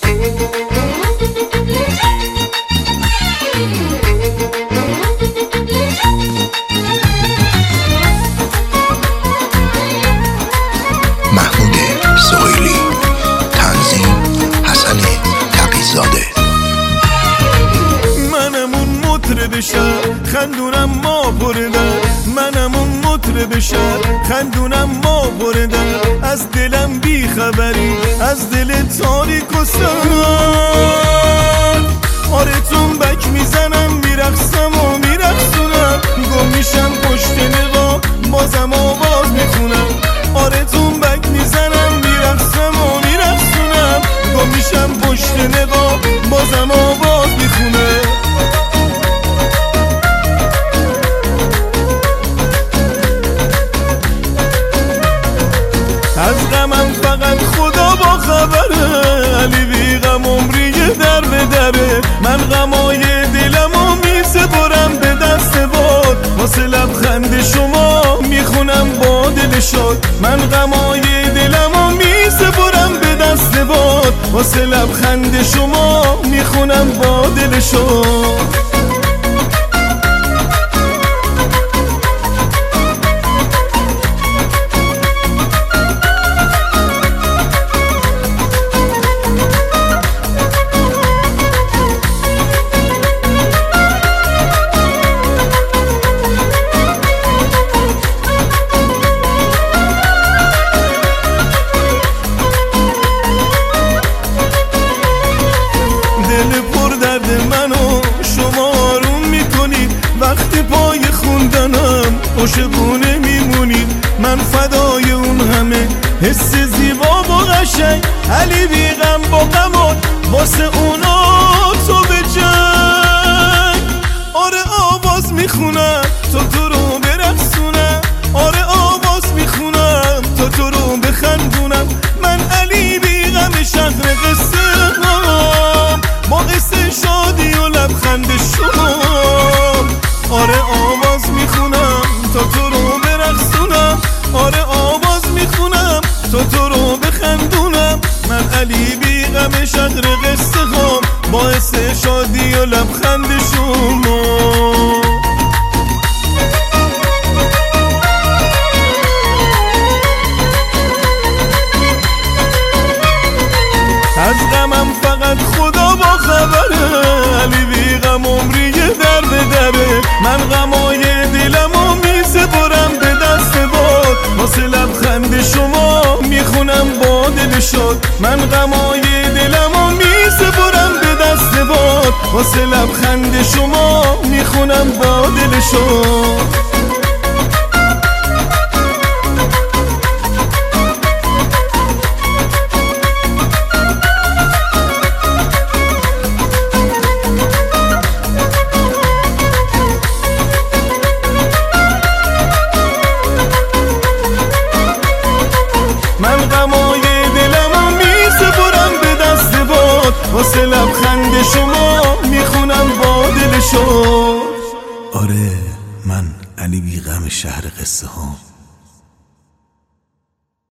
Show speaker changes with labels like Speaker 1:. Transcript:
Speaker 1: محمود سهیلی، تنظیم حسن تقی‌زاده.
Speaker 2: منم اون مطرب شهر خندونم ما پردن، منم اون مطرب شهر خندونم ما پردن، از دلم بی خبری از دل تاریک و سرد، آره تنبک میزنم میرقصم و میرقصونم، گم میشم پشت نقاب بازم آواز میخونم، آره تنبک میزنم میرقصم و میرقصونم، گم میشم پشت نقاب بازم آواز میخونم. از غمم فقط خدا با خبره، علی بی غم عمری در به دره، من غمای دلمو میسپرم به دست باد، واسه لبخند شما میخونم با دل شاد، من غمای دلمو میسپرم به دست باد، واسه لبخند شما میخونم با دل شاد. دل پر درد منو شما آروم میکنید، وقتی پای خوندنم عاشقونه میمونید، من فدای اون همه حس زیبا و قشنگ، علی بی غم با غمات واسه اونا تو به جنگ، آره آواز میخونم تو رو برقصونم، آره آواز میخونم تو رو بخندونم، من علی بی غم شهر قصه با قصه شادی و لبخند شما، آره آواز میخونم تو رو برقصونم، آره آواز میخونم تو رو بخندونم، من علی بی غم شهر قصه ها باعث شادی و لبخند شما. از غمم فقط خدا با خبره، علی بی غم عمری در به دره، من غمای دلمو میسپرم به دست باد، واسه لبخند شما میخونم با دل شاد، من غمای دلمو میسپرم به دست باد، واسه لبخند شما میخونم با دل شاد. من غمای دلمو میسپرم به دست باد، واسه لبخند شما میخونم با دل شاد.
Speaker 3: آره من علی بی غم شهر قصه ها